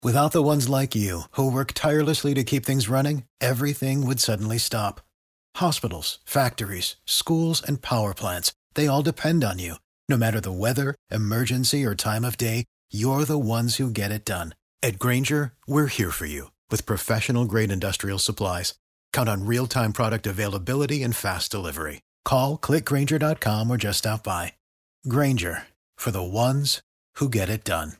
Without the ones like you, who work tirelessly to keep things running, everything would suddenly stop. Hospitals, factories, schools, and power plants, they all depend on you. No matter the weather, emergency, or time of day, you're the ones who get it done. At Grainger, we're here for you with professional-grade industrial supplies. Count on real-time product availability and fast delivery. Call, click Grainger.com, or just stop by. Grainger, for the ones who get it done.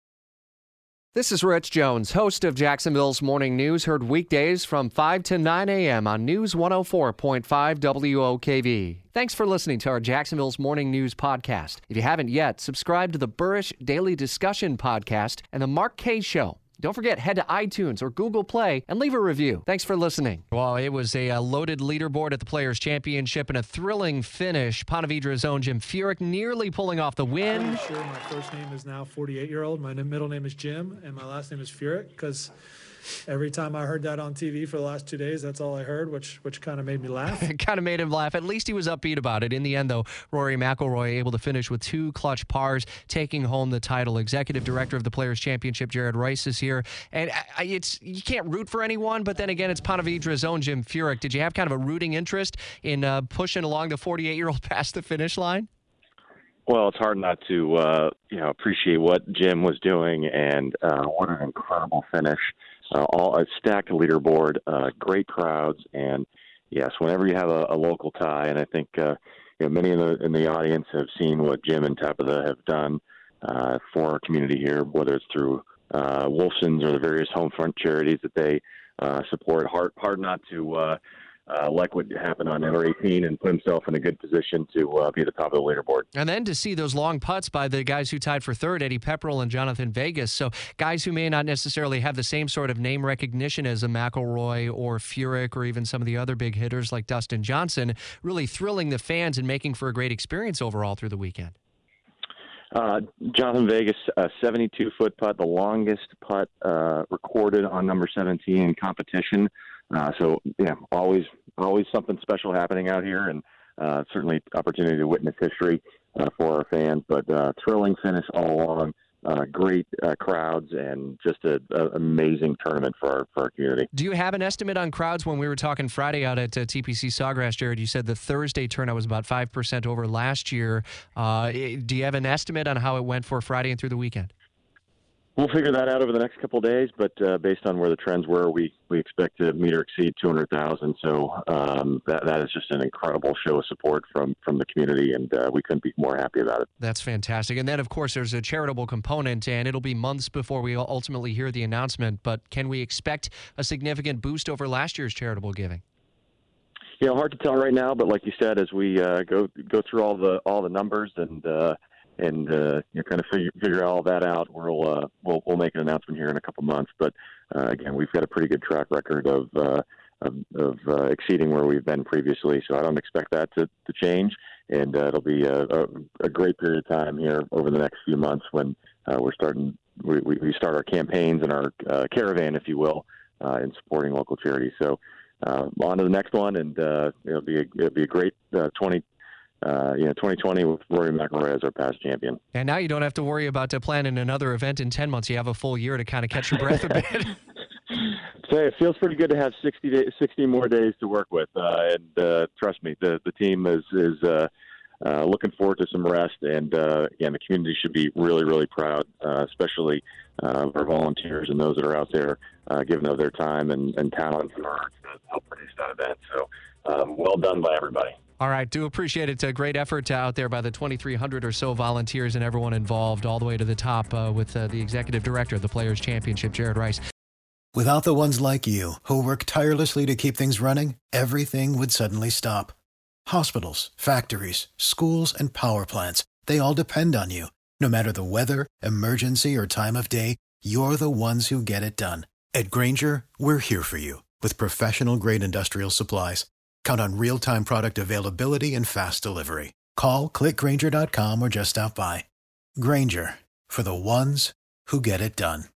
This is Rich Jones, host of Jacksonville's Morning News, heard weekdays from 5 to 9 a.m. on News 104.5 WOKV. Thanks for listening to our Jacksonville's Morning News podcast. If you haven't yet, subscribe to the Burrish Daily Discussion podcast and the Mark Kaye Show. Don't forget, head to iTunes or Google Play and leave a review. Thanks for listening. Well, it was a loaded leaderboard at the Players' Championship and a thrilling finish. Ponte Vedra's own Jim Furyk nearly pulling off the win. I'm sure my first name is now 48-year-old. My middle name is Jim, and my last name is Furyk, because every time I heard that on TV for the last 2 days, that's all I heard, which kind of made me laugh. It kind of made him laugh. At least he was upbeat about it. In the end, though, Rory McIlroy able to finish with 2 clutch pars, taking home the title. Executive Director of the Players' Championship, Jared Rice, is here. And you can't root for anyone, but then again, it's Ponte Vedra's own Jim Furyk. Did you have kind of a rooting interest in pushing along the 48-year-old past the finish line? Well, it's hard not to appreciate what Jim was doing, and what an incredible finish. All a stacked leaderboard, great crowds, and yes, whenever you have a local tie, and I think many in the audience have seen what Jim and Tabitha have done for our community here, whether it's through Wolfson's or the various home front charities that they support. Hard not to like what happened on number 18 and put himself in a good position to be at the top of the leaderboard. And then to see those long putts by the guys who tied for third, Eddie Pepperell and Jonathan Vegas. So guys who may not necessarily have the same sort of name recognition as a McIlroy or Furyk or even some of the other big hitters like Dustin Johnson, really thrilling the fans and making for a great experience overall through the weekend. Jonathan Vegas, a 72-foot putt, the longest putt recorded on number 17 in competition. So, always something special happening out here, and certainly opportunity to witness history for our fans. But thrilling finish all along, great crowds, and just an amazing tournament for our community. Do you have an estimate on crowds? When we were talking Friday out at TPC Sawgrass, Jared, you said the Thursday turnout was about 5% over last year. Do you have an estimate on how it went for Friday and through the weekend? We'll figure that out over the next couple of days, but based on where the trends were, we expect to meet or exceed 200,000. So that is just an incredible show of support from the community, and we couldn't be more happy about it. That's fantastic. And then, of course, there's a charitable component, and it'll be months before we ultimately hear the announcement. But can we expect a significant boost over last year's charitable giving? Hard to tell right now, but like you said, as we go through all the numbers and kind of figure all that out, we'll make an announcement here in a couple months. But again, we've got a pretty good track record of exceeding where we've been previously, so I don't expect that to change. And it'll be a great period of time here over the next few months when we start our campaigns and our caravan, if you will, in supporting local charities. So on to the next one, and it'll be a great 2020 with Rory McIlroy as our past champion. And now you don't have to worry about planning another event in 10 months. You have a full year to kind of catch your breath a bit. So it feels pretty good to have 60 more days to work with. And trust me, the team is looking forward to some rest. And again, the community should be really, really proud, especially our volunteers and those that are out there giving of their time and talent in order to help produce that event. So well done by everybody. All right, do appreciate it. It's a great effort out there by the 2,300 or so volunteers and everyone involved all the way to the top with the executive director of the Players' Championship, Jared Rice. Without the ones like you, who work tirelessly to keep things running, everything would suddenly stop. Hospitals, factories, schools, and power plants, they all depend on you. No matter the weather, emergency, or time of day, you're the ones who get it done. At Grainger, we're here for you with professional-grade industrial supplies. Count on real-time product availability and fast delivery. Call, click Grainger.com, or just stop by. Grainger, for the ones who get it done.